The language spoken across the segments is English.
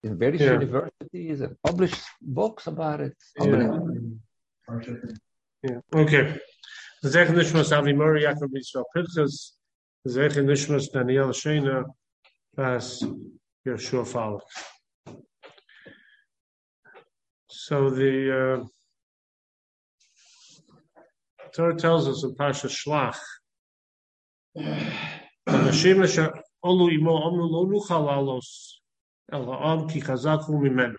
in various universities and published books about it. Okay. Zech Nishmas Avi Murray Yaakov Yisrael Pinchas, Zech Nishmas Daniel Shena, Bas Yeshua Falak. So the Torah tells us in Parsha Shlach, Anashim Asher Olu Imo Amru Lo Nuchal Alos El Ha'am Ki Chazaku Mimenu.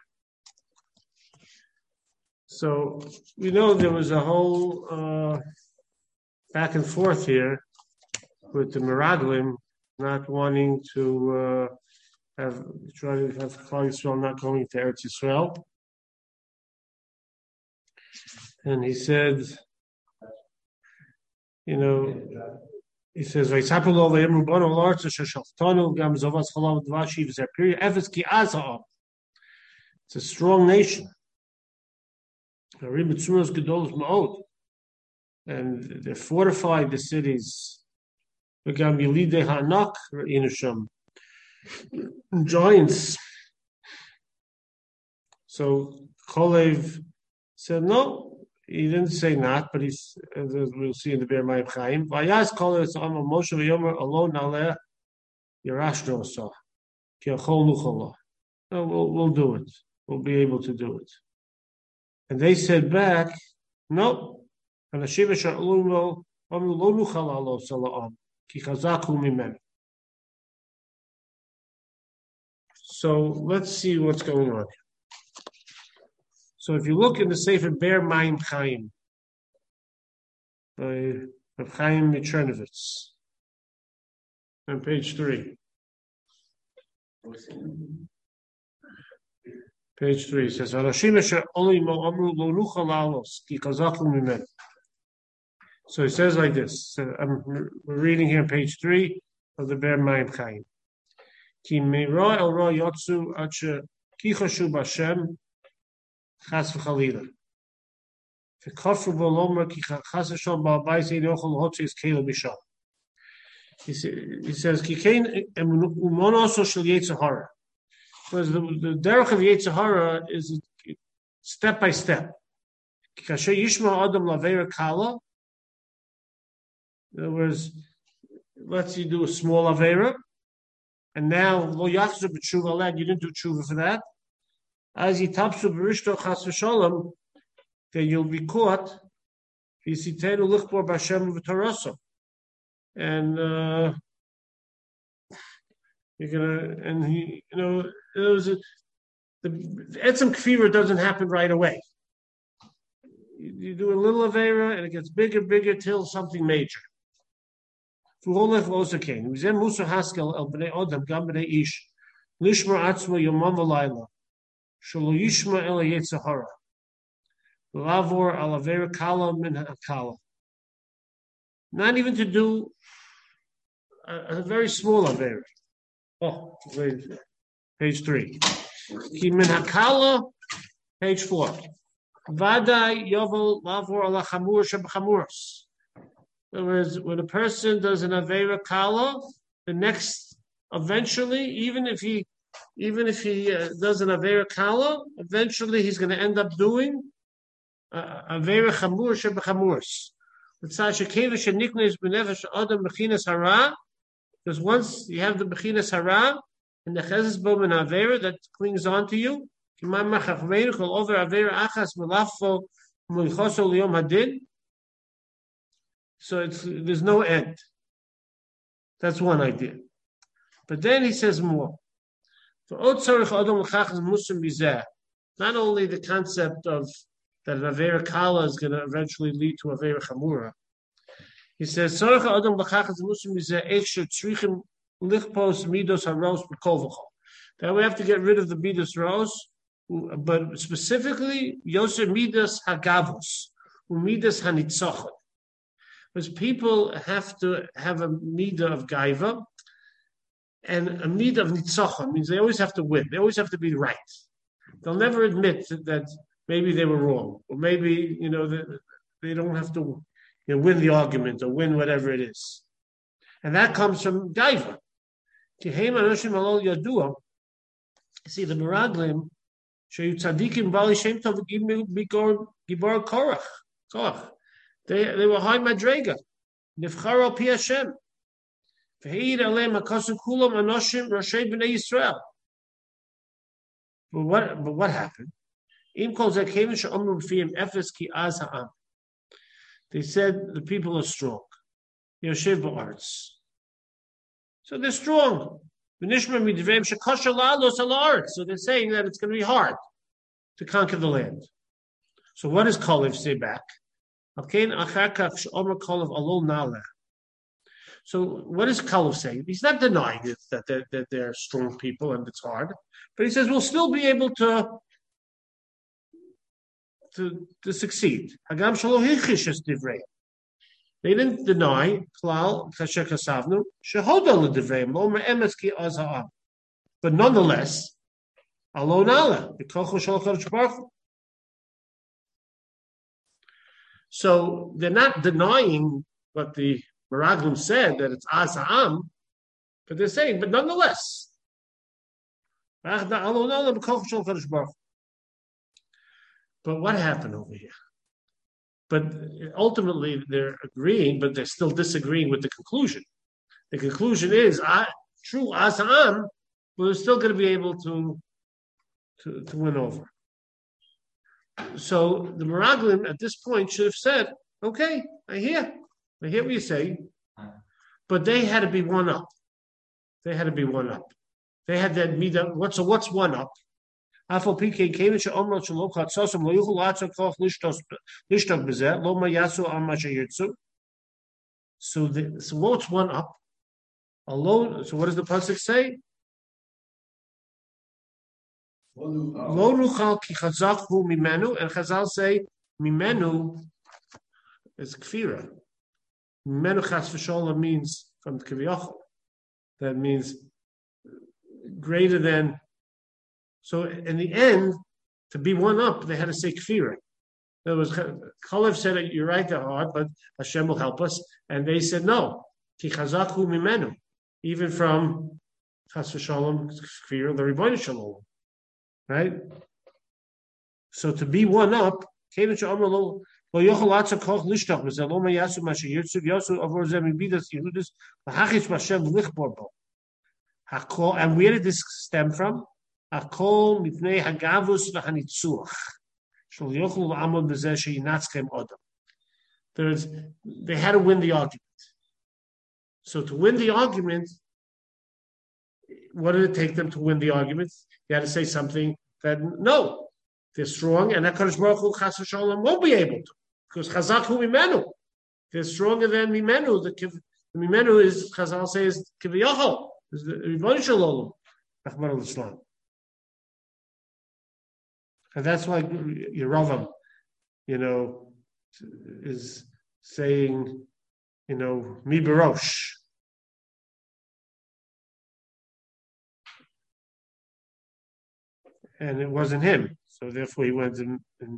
So we know there was a whole back and forth here with the Meraglim not wanting to try to have Klal Yisrael not going to Eretz Yisrael. And he said, he says, it's a strong nation. And they fortified the cities. Giants. So Kolev said, no, he didn't say not, but he's, as we'll see in the Be'er Mayim Chaim, Vayaz Kolev Tzama Moshe V'yomer Alon Aleh Yerashno Osa Ki Achol Nuchala. No, we'll do it. We'll be able to do it. And they said back, no. So let's see what's going on. So if you look in the Sefer Be'er Mayim Chaim by Chaim Michernovitz on page 3. Page 3 says, so it says like this. We're reading here page 3 of the Be'er Mayim Chaim. Ki meira el ra yotzu ache ki chashu b'Hashem chas v'chalila. V'kafru b'lomer ki chas v'shal ba'bayis ein yochel hotzi es kela b'shal. He says, ki kein umon also shel Yetzer Hara. Because the derech of Yetzer Hara is step by step. Ki kasher yishma adam laveira kala. In other words, let's say you do a small avera, and now lo yachzu b'tshuva lad, you didn't do tshuva for that. As yitapsu b'rishto chas v'sholem, then you'll be caught. V'yisitenu lichbor b'Hashem v'torasa, and you're gonna, and he, the etzem kfira doesn't happen right away. You do a little avera, and it gets bigger till something major. Fuholech losakein. V'zeh musa haskel el bnei odam gam bnei ish lishmar atzma yomam v'layla shelo yishma el Yetzer Hara v'lavor al avera kala min hakala. Not even to do a very small avera. Oh, page 3. Ki min hakala, page 4. Vadai yovel lavor ala chamur shebchamuros. In other words, when a person does an Aveira Kala, the next, eventually, even if he does an Aveira Kala, eventually he's going to end up doing Aveira Chamur Sheb'Chamurs. Because once you have the Bechinas Hara and the Chezes Bom and Aveira that clings on to you, so there's no end. That's one idea. But then he says more. Not only the concept of that an Avera Kala is going to eventually lead to Avera Chamura. He says, that we have to get rid of the Midas Ros, but specifically, Yosef Midas Hagavos, Midas Hanitzochot. Because people have to have a midah of gaiva and a midah of nitzochon, means they always have to win. They always have to be right. They'll never admit that maybe they were wrong, or maybe they don't have to win the argument or win whatever it is, and that comes from gaiva. See, the Meraglim, Shayu Tzadikim Bali Shem Tov Gibar Korach. They were high madrega. Nifcharo Pi Hashem. V'heid Alem HaKosim Kulam Anoshim Roshei B'nei Yisrael. But what happened? Im Kol Zeh Kevin She'omru B'fiyim Efes Ki Az Ha'am. They said the people are strong. Yoshev Ba'aretz. So they're strong. So they're saying that it's going to be hard to conquer the land. So what does Kalev say back? So what does Kalev say? He's not denying it, that they're strong people and it's hard, but he says we'll still be able to succeed. They didn't deny but nonetheless, alone Allah. So they're not denying what the Meraglim said, that it's Azam, but they're saying, but nonetheless. But what happened over here? But ultimately, they're agreeing, but they're still disagreeing with the conclusion. The conclusion is, true Azam, but we're still going to be able to win over. So the Meraglim at this point should have said, okay, I hear what you say, but they had to be one up. They had that midah. What's one up? So what's one up? Alone. So what does the pasuk say? Lo nuchal ki chazakhu mimenu, and Chazal say mimenu is kfira. Mimenu chas v'sholam means from the kiviyachol. That means greater than. So in the end, to be one up, they had to say kfira. In other words, Kalev said, "You're right, they're hard, but Hashem will help us." And they said, "No, ki chazakhu mimenu." Even from chas v'sholam kfira, the Rebbeinu Shalom. Right? So to be one up, and it wasn't and where did this stem from? They had to win the argument. So to win the argument, what did it take them to win the argument? They had to say something that no, they're strong, and HaKadosh Baruch Hu Chas v'Shalom won't be able to, because Chazak Hu Mimenu. They're stronger than Mimenu. The Mimenu is, Chazal says, Kiviyachol, is the Rebbeinu Shalom, Rahman al-Islam. And that's why Yeravam, is saying, Mi Barosh. And it wasn't him, so therefore he went and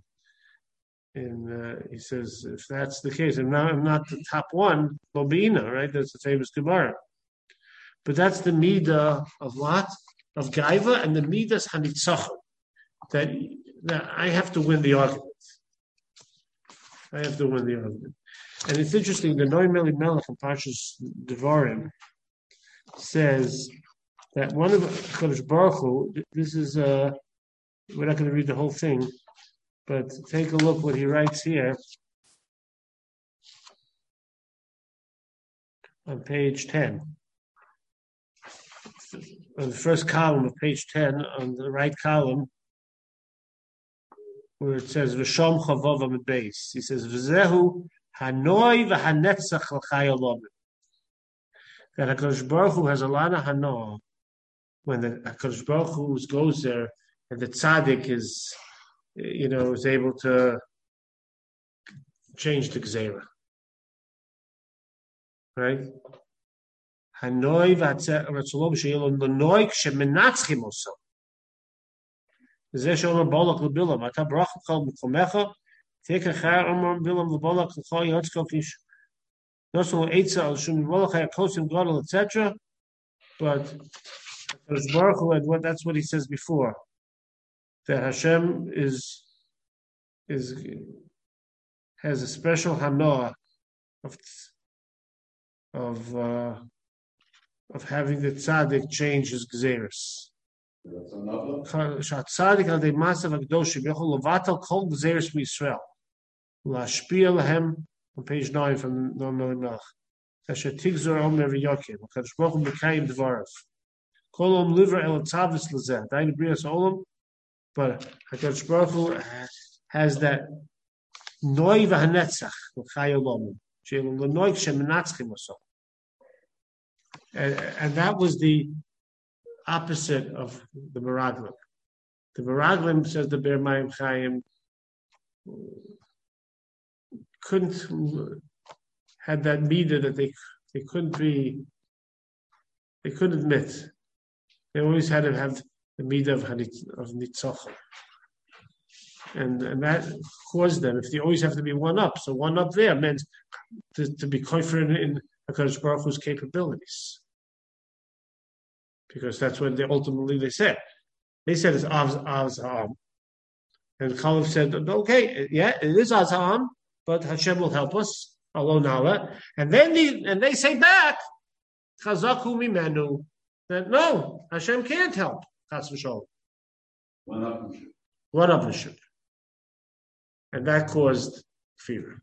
he says, if that's the case, I'm not the top one, Lobina, right? That's the famous Gemara. But that's the midah of what? Of Gaiva, and the midas Hanitzachon, that I have to win the argument. And it's interesting, the Noam Elimelech in Parshas Devarim says that one of Chodesh Baruch Hu, this is we're not going to read the whole thing, but take a look what he writes here on page 10. On the first column of page 10, on the right column, where it says V'shom Chavav Amid Beis. He says V'zehu Hanoi V'Hanetzach L'Chai Olomim. That HaKadosh Baruch Hu has a lot of Hanoah when the HaKadosh Baruch Hu goes there, and the tzaddik is able to change the gzeira, right? Hanoi v'atzolom she'elon l'noi k'shemenatzchim oso. Zeh she'omer bolak l'bilam. Ata bracha chal m'chomecha. Take achar omer bilam l'bolak l'chol yotzko kish. Nosol eitza al shum bolak hayakosim gadol, etc. But Baruch Hu, and that's what he says before, that Hashem has a special hanoah of having the tzaddik change his gzeres. Tzaddik al masav hakadoshim yochol levatal kol gzeres b'Yisrael lashpia lahem on page 9 from the Noam Melech. Asher tigzor omer v'yokim Kadosh Baruch Hu mekayim dvarav kol om liver el tzavis lezeh dayin brias olam. But Hakadosh Baruch Hu has that noi v'hanetzach l'chayolom she'elu l'noi she'menatzchim oso. And that was the opposite of the Meraglim. The Meraglim, says the Be'er Mayim Chaim, had that midah that they couldn't admit. They always had to have the midah of nitzachon. And that caused them, if they always have to be one up, so one up there meant to be confident in HaKadosh Baruch Hu's capabilities. Because that's what they said. They said it's Az Ha'am. And Kalev said, okay, yeah, it is Az Ha'am, but Hashem will help us. Alo Nala. And then they say back, Chazaku Mimenu, that no, Hashem can't help. Chas v'sholom. One upmanship. And that caused fear.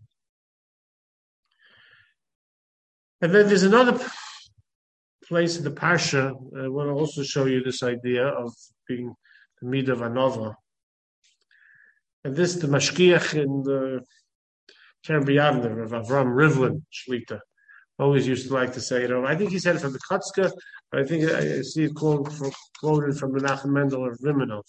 And then there's another place in the Parsha. I want to also show you this idea of being the Midah of Anova. And this, the Mashkiach in the Keren B'Yavne of Avram Rivlin Shlita always used to like to say it. I think he said it from the Kotzka, but I think I see it quoted from Menachem Mendel of Rimonov.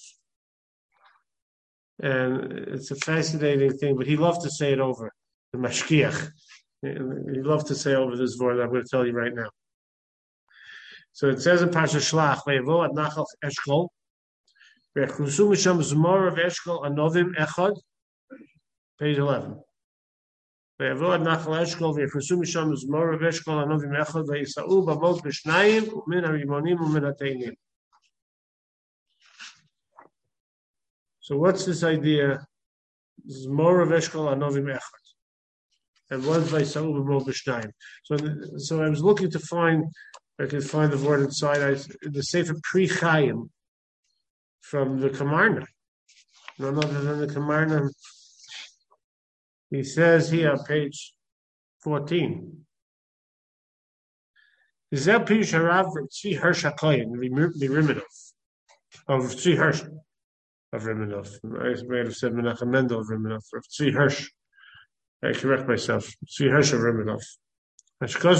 And it's a fascinating thing, but he loved to say it over, the Mashkiach. He loved to say over this word that I'm going to tell you right now. So it says in Parsha Shlach, Vayavo ad Nachal Eshkol, V'echrusu misham zmor of Eshkol anovim echad, page 11. Vayavo ad Nachal Eshkol, V'echrusu misham zmor of Eshkol anovim echad, V'yisa'u b'mot b'shnayim, u'min ha'rimonim u'min ha'teinim. So what's this idea? Zmor of Eshkol anovim echad. And what is Vayisa'u b'mot b'shnayim? So I was looking to find, I could find the word inside the Sefer Pri Chaim from the Kamarna. None other than the Kamarna. He says here, page 14. Zel Pirush Harav Tzvi Hirsch HaKoyin, Riminov, of Tzvi Hirsch of Riminov. I might have said Menachem Mendel of Riminov, of Tzvi Hirsch. I correct myself. Tzvi Hirsch of Riminov. So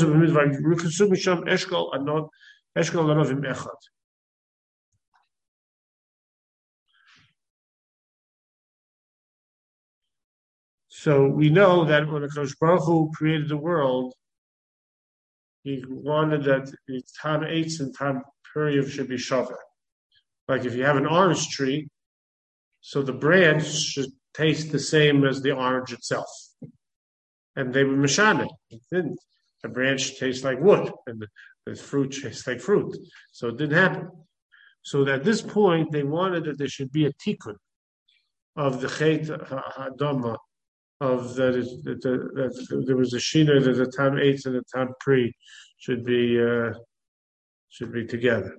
we know that when HaKadosh Baruch Hu created the world, he wanted that the Tam Eitz and Tam Puriv should be Shavar. Like if you have an orange tree, so the branch should taste the same as the orange itself. And they were Meshana. It didn't. The branch tastes like wood, and the fruit tastes like fruit. So it didn't happen. So at this point, they wanted that there should be a tikkun of the Chet HaDama, of that there was a shina that the Tam Eitz and the Tam Pri should be together.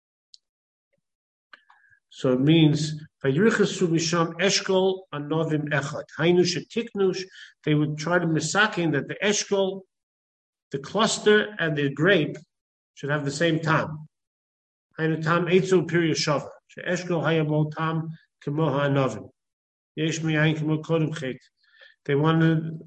So it means Vayirchasu misham eshkol anovim echad. Hainu shetiknush. They would try to misakin that the eshkol, the cluster, and the grape should have the same tam. Hainu tam eitzu piriya shava. She'eshkol hayamo tam kemo ha'anovim. Yesh miyayin kemo kodem chet. They wanted.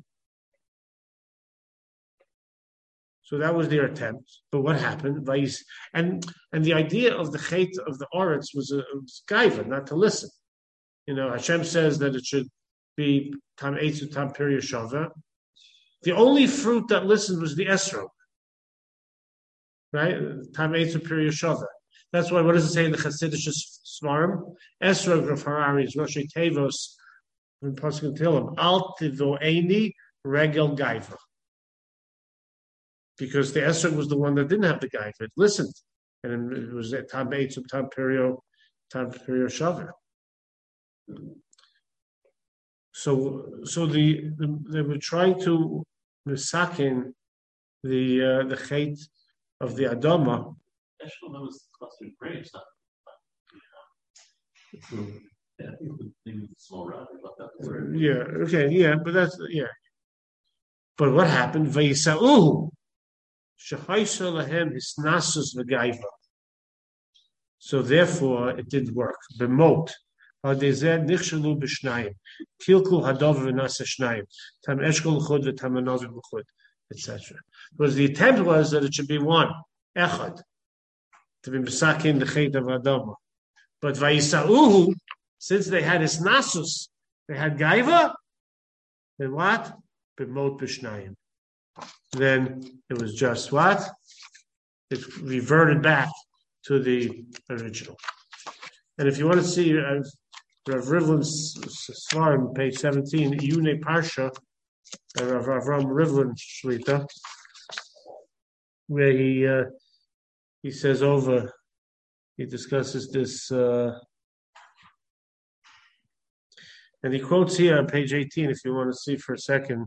So that was their attempt. But what happened? And the idea of the chet of the oretz was gaiva, not to listen. You know, Hashem says that it should be tam eitzu tam piriya shava. The only fruit that listened was the esrog, right? Tam eitzu piriya shava. That's why. What does it say in the Chassidish Svarim? Esrog of Harari is Rosh Tevos in Pasuk Tilim. Al tivoeni regel gaiva. Because the esrog was the one that didn't have the gaiva. It listened. and it was at Tam Eitzum, Tam Perio Shaver. So they were trying to misakin the chait of the Adama. Actually, that was clustered grapes. Yeah, I think maybe small round. Yeah. Okay. Yeah, but that's yeah. But what happened? Vayisa'uhu shechaisa lahem hisnasus v'gaiva. So therefore, it didn't work. B'mot. Hadezeh nichshalu b'shnayim. Kilku hadov v'nasa shnayim. Tam eshkol l'chud v'tam another l'chud, etc. Because the attempt was that it should be one, echad, to be misakin the chet of Adama. But vayisa'uhu, since they had hisnasus, they had gaiva, then what? B'mot b'shnayim. Then it was just what? It reverted back to the original. And if you want to see Rav Rivlin's Svarim, page 17, Yune Parsha, Rav Avram Rivlin Shlita, where he says he discusses this, and he quotes here on page 18, if you want to see for a second.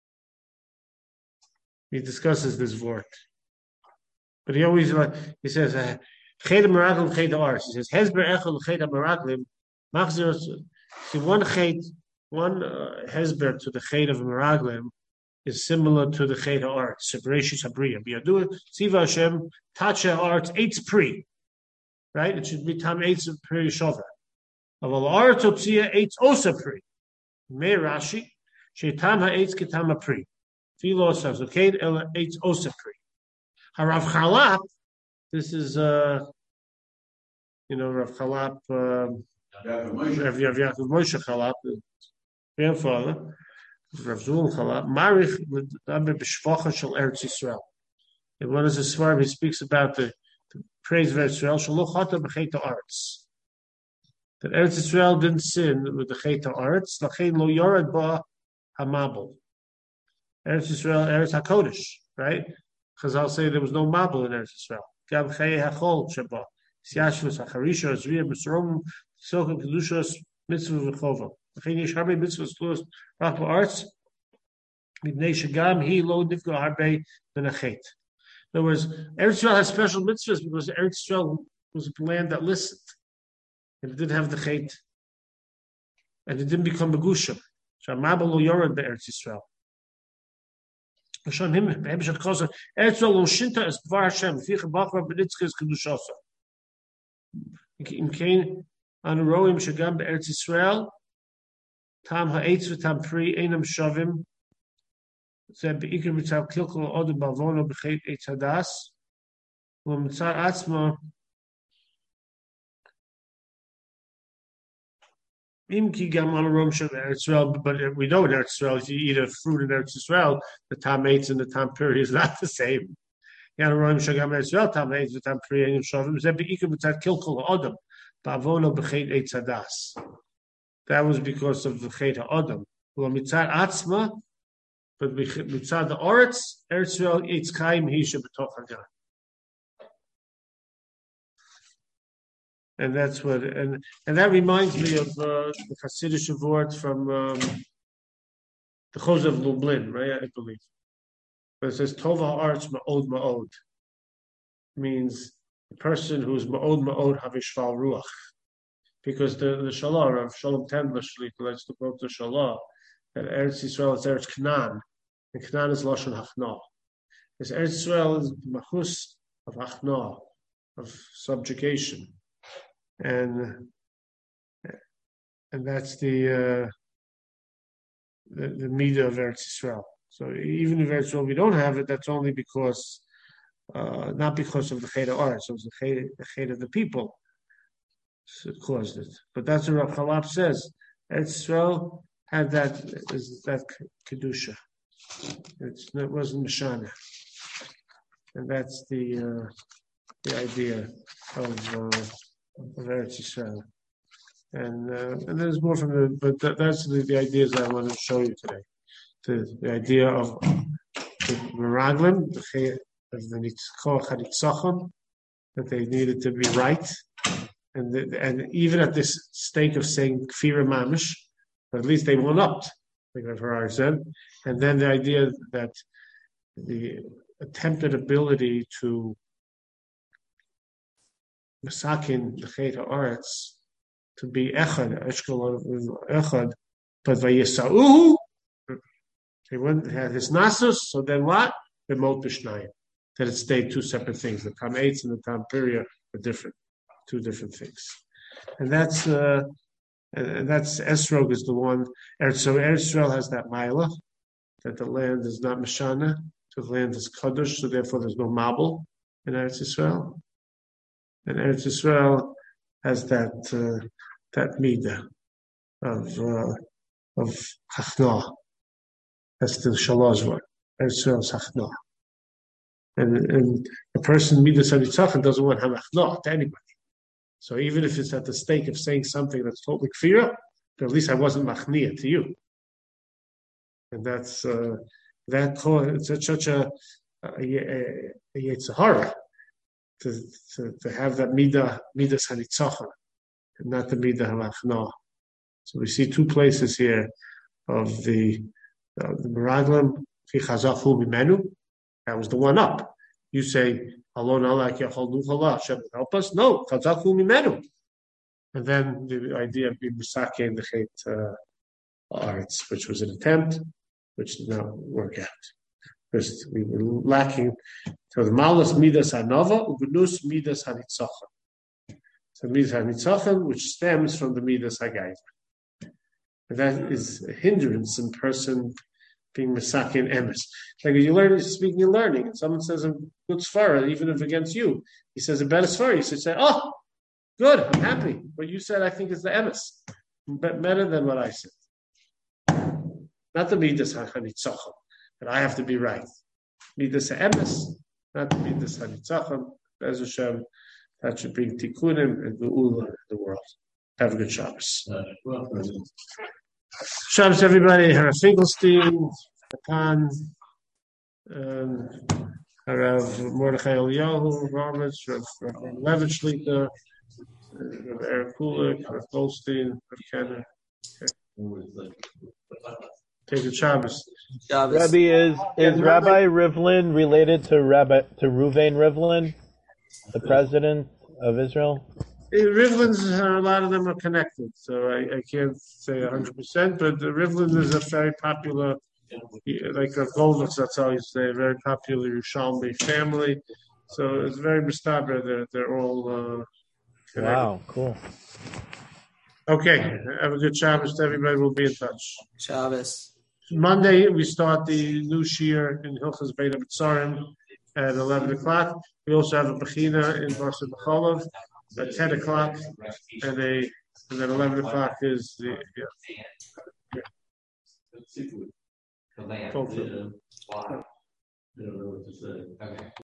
He discusses this word. But he always, he says, Ched HaMeraglim, Ched HaAretz. He says, Hezber Echel, Ched HaMeraglim, Machzir, see, one Hezber to the Ched of Meraglim is similar to the Ched HaAretz, Separashis HaBriya. B'yadu, Tziva Hashem, Tacha HaAretz, Eitz Pri. Right? It should be Tam Eitz Pri Shover. Aval Aretz Opsia, Eitz Osa Pri. Me Rashi, Shetam HaEitz Ketam HaPri. Philos says, okay, Eitz Osa Pri. Harav Chalap, this is, Rav Chalap, Rav Yaakov Moshe Chalap, grandfather, Rav Zulun Chalap, Marich L'daber B'shvacha Shel Eretz Yisrael. In one of his svarim, he speaks about the praise of Eretz Yisrael, Shelo Chata B'chet HaAretz. That Eretz Yisrael didn't sin with the Chet HaAretz, Lachein Lo Yorad Ba HaMabel. Eretz Yisrael, Eretz HaKodesh, right? Chazal say there was no Mabel in Eretz Yisrael. Gab Chayei HaChol Sheba. Siyashvus HaCharisha, Zriya, Misrom, Sochim, Kedushos, Mitzvah V'chova. Lachein Yesh Harbe Mitzvahs Tuas Rach Ba'aretz, Mipnei Shegam Hi Lo Nifgo Harbe Ben HaChet. In other words, Eretz Yisrael has special mitzvahs because Eretz Yisrael was a land that listened. And it didn't have the Chet. And it didn't become Megusha. So Mabel Lo Yorad Be'eretz Yisrael. Hashem him Eretz Yisrael Lo Shinta Es Bvar Hashem Ficha Bachra B'nitzkes Kedushasa. In Cain Anuroim Shagam Be'eretz Yisrael Tam Ha'etz V'Tam Pri Einam Shavim Zeh Be'ikr B'Tav Kilkul Odom Bavono B'Chet Eitz Hadas U'Mitzar Atzma But we know in Eretz Yisrael, if you eat a fruit in Eretz Yisrael, the tam eitz and the tam puri is not the same. That was because of the Chet HaAdam. But mitzad the Oretz, Eretz Yisrael, Eitz Chaim, Hisha B'toch HaGan. And that's what, and that reminds me of the Hasidic word from the Chos of Lublin, right? I believe. But it says Tova Ha'aretz Ma'od Ma'od, means the person who's Ma'od Ma'od Havishval Ruach, because the Shalah of Shalom Tendler Shlit let's go to Shalah that Eretz Yisrael is Eretz Canaan, and Canaan is Lashon Hachna. Because Eretz Yisrael is Machus of Hachna, of subjugation. And that's the midah of Eretz Yisrael. So even if Eretz Yisrael we don't have it, that's only because not because of the Chet HaAretz, it was the Chet of the people that caused it. But that's what Rav Chalap says. Eretz Yisrael had that kedusha. It wasn't Mishana, and that's the idea of Eretz Yisrael, and there's more from but that's the ideas I want to show you today. The idea of the Meraglim, the Nitzkoch HaNitzachon, that they needed to be right, and even at this state of saying kfira mamish, but at least they went up, like Rav Harari said, and then the idea that the attempted ability to masakin the chet haaretz to be echad, echad, but vayisauhu, they went had his nasus. So then what? The mot b'shnayim. That it stayed two separate things. The tam eitz and the tam piria are different, two different things. And that's Esrog is the one. So Eretz Yisrael has that mila that the land is not mashana, so the land is kadosh, so therefore there's no mabel in Eretz Yisrael. And Eretz Yisrael has that midah of hachna. That's the shalosh one. Eretz Yisrael is hachna. And a person midas hanitzachon doesn't want to have hachna to anybody. So even if it's at the stake of saying something that's totally kfira, but at least I wasn't machnia to you. And that's it's such a yetzahara to have that midas hanitzachon and not the midah halachna. So we see two places here of the meraglim fi chazachu mimenu. That was the one up. You say, Alon Allah yachol nuchala, Hashem help us. No, chazachu mimenu. And then the idea of being misake in the chet arts, which was an attempt, which did not work out. Because we were lacking. So the malas midas hanava, ugunus midas hanitzachon. So midas hanitzachon, which stems from the midas hagayva. And that is a hindrance in person being misake in emes. Like you learn, speaking and learning, and someone says a good svara, even if against you, he says a better svara. You should say, "Oh, good, I'm happy. What you said, I think, is the emes, better than what I said." Not the midas hanitzachon, that I have to be right. Midas emes, not the midas hanitzachon. Be'ez Hashem, that should bring tikkunim and geula in the world. Have a good Shabbos. Shabbos, everybody. Harav Finkelstein, Katan, Harav Mordechai Eliyahu, Roberts, Rav Levitch Shlita, Rav Eric Kulik, Rav Goldstein, Rav Kenner. Take the Shabbos. Rabbi, is Rabbi Rivlin related to Ruvain Rivlin, the president of Israel? Rivlin's, a lot of them are connected, so I can't say 100%, but Rivlin is a very popular, like a Goldwitz, that's how you say, a very popular Yerushalmi family. So it's very mustaber. They're all connected. Wow, cool. Okay, have a good Shabbos to everybody. We'll be in touch. Shabbos. Monday, we start the new shir in Hilchos Bein HaBetzarim at 11 o'clock. We also have a Bechina in Barsa B'cholov at 10 o'clock, and then 11 o'clock is the Wow.